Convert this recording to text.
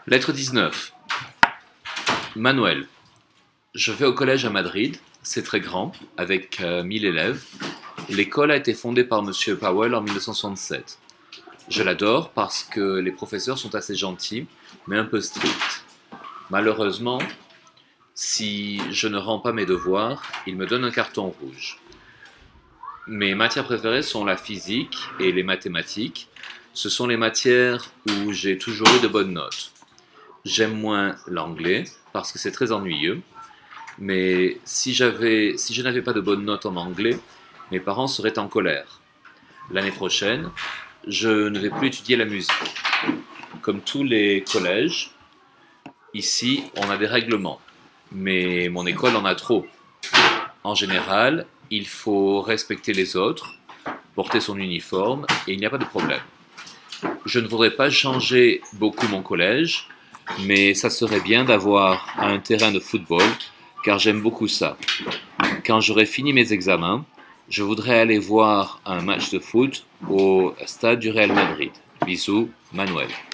Lettre 19. Manuel. Je vais au collège à Madrid, c'est très grand, avec 1000 élèves. L'école a été fondée par Monsieur Powell en 1967. Je l'adore parce que les professeurs sont assez gentils, mais un peu stricts. Malheureusement, si je ne rends pas mes devoirs, ils me donnent un carton rouge. Mes matières préférées sont la physique et les mathématiques. Ce sont les matières où j'ai toujours eu de bonnes notes. J'aime moins l'anglais parce que c'est très ennuyeux. Mais si je n'avais pas de bonnes notes en anglais, mes parents seraient en colère. L'année prochaine, je ne vais plus étudier la musique. Comme tous les collèges, ici, on a des règlements. Mais mon école en a trop. En général, il faut respecter les autres, porter son uniforme, et il n'y a pas de problème. Je ne voudrais pas changer beaucoup mon collège, mais ça serait bien d'avoir un terrain de football, car j'aime beaucoup ça. Quand j'aurai fini mes examens, je voudrais aller voir un match de foot au stade du Real Madrid. Bisous, Manuel.